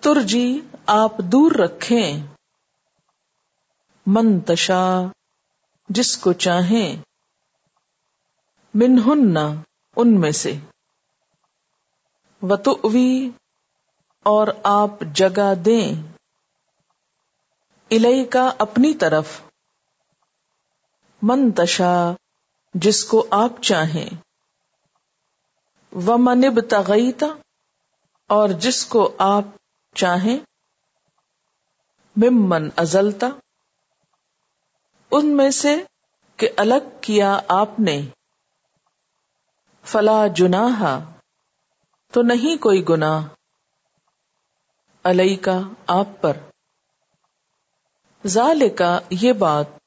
ترجی آپ دور رکھیں، من تشا جس کو چاہیں، منہن ان میں سے، وتؤوی اور آپ جگہ دیں، الیکا اپنی طرف، من تشا جس کو آپ چاہیں، ومن ابتغیت اور جس کو آپ چاہیں، ممن ازلتا ان میں سے کہ الگ کیا آپ نے، فلا جناح تو نہیں کوئی گناہ، علیکا آپ پر، ذالکا یہ بات،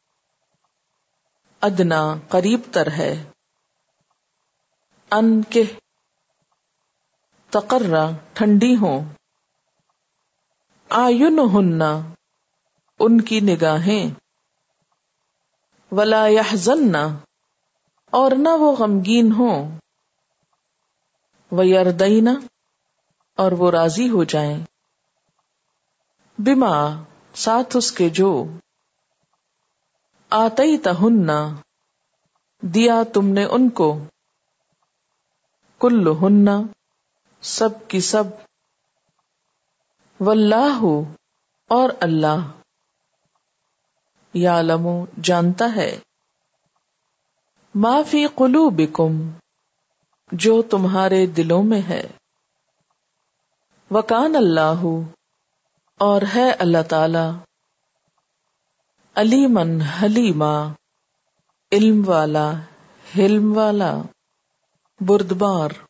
ادنا قریب تر ہے، ان کے تقرا ٹھنڈی ہوں، اعینہن ان کی نگاہیں، ولا یحزن اور نہ وہ غمگین ہوں، ویردین اور وہ راضی ہو جائیں، بما ساتھ اس کے جو، آتیتہن دیا تم نے ان کو، کلہن سب کی سب، واللہ اور اللہ، یعلم جانتا ہے، ما فی قلوبکم جو تمہارے دلوں میں ہے، وکان اللہ اور ہے اللہ تعالی، علیمن حلیما علم والا، حلم والا، بردبار۔